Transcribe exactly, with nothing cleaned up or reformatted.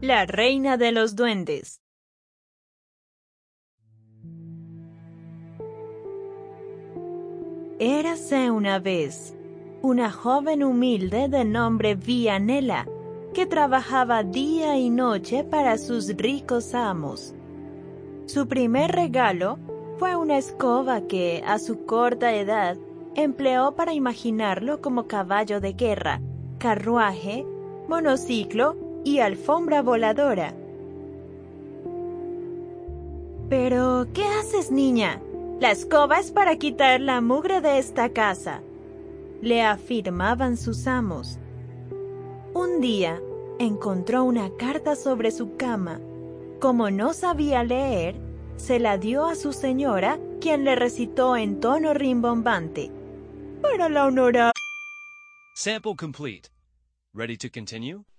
La reina de los duendes. Érase una vez una joven humilde de nombre Vianela, que trabajaba día y noche para sus ricos amos. Su primer regalo fue una escoba que, a su corta edad, empleó para imaginarlo como caballo de guerra, carruaje, monociclo y alfombra voladora. «¿Pero qué haces, niña? La escoba es para quitar la mugre de esta casa», le afirmaban sus amos. Un día, encontró una carta sobre su cama. Como no sabía leer, se la dio a su señora, quien le recitó en tono rimbombante: «Para la honorable». Sample complete. Ready to continue?